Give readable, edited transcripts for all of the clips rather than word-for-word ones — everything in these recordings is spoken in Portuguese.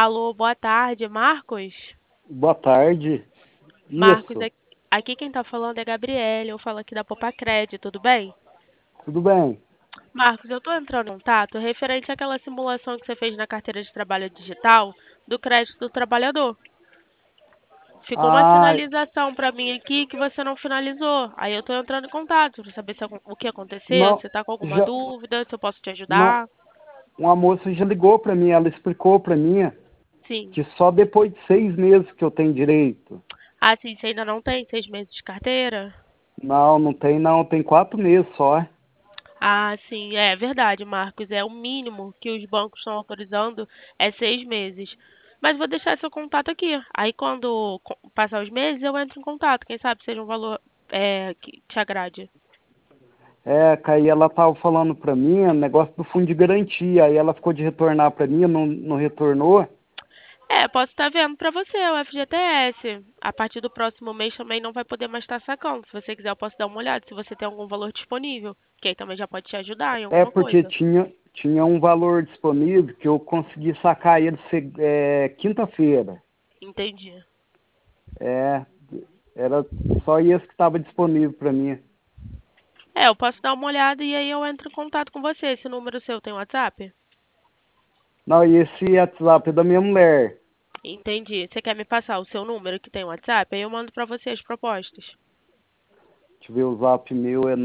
Alô, boa tarde, Marcos? Boa tarde. Marcos, Isso, aqui quem tá falando é Gabriele, eu falo aqui da Popacred, tudo bem? tudo bem? Marcos, eu tô entrando em contato referente àquela simulação que você fez na carteira de trabalho digital do crédito do trabalhador. Ficou uma Ah, sinalização para mim aqui que você não finalizou. Aí eu tô entrando em contato para saber o que aconteceu, se não, você tá com alguma já, dúvida, se eu posso te não, ajudar. uma moça já ligou para mim, ela explicou para mim Sim. que só depois de 6 meses que eu tenho direito. Ah, sim, você ainda não tem 6 meses de carteira? Não, não tem não, tem 4 meses só. Ah, sim, é verdade, Marcos. É o mínimo que os bancos estão autorizando é 6 meses. Mas vou deixar seu contato aqui. Aí quando passar os meses, eu entro em contato. Quem sabe seja um valor que te agrade. Que aí ela tava falando para mim, negócio do fundo de garantia, aí ela ficou de retornar para mim, não retornou. Posso estar vendo para você o FGTS. A partir do próximo mês também não vai poder mais estar sacando. Se você quiser, eu posso dar uma olhada se você tem algum valor disponível. Que aí também já pode te ajudar em É alguma porque coisa. tinha um valor disponível que eu consegui sacar ele quinta-feira. Entendi. É, era só esse que estava disponível para mim. Eu posso dar uma olhada e aí eu entro em contato com você. Esse número seu tem WhatsApp? Não, e esse WhatsApp é da minha mulher. Entendi. Você quer me passar o seu número que tem WhatsApp? Aí eu mando pra você as propostas. Deixa eu ver, o zap meu é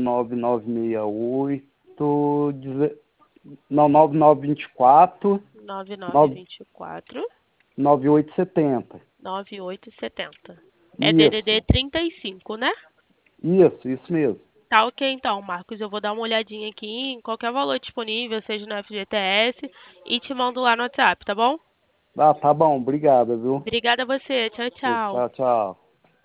9968, não, 9924, 9924 9870. 9870. É DDD Isso, 35, né? isso mesmo. Tá ok então, Marcos. Eu vou dar uma olhadinha aqui em qualquer valor disponível, seja no FGTS, e te mando lá no WhatsApp, tá bom? Ah, tá bom, obrigado, viu? Obrigada a você. Tchau, tchau. Tchau, tchau.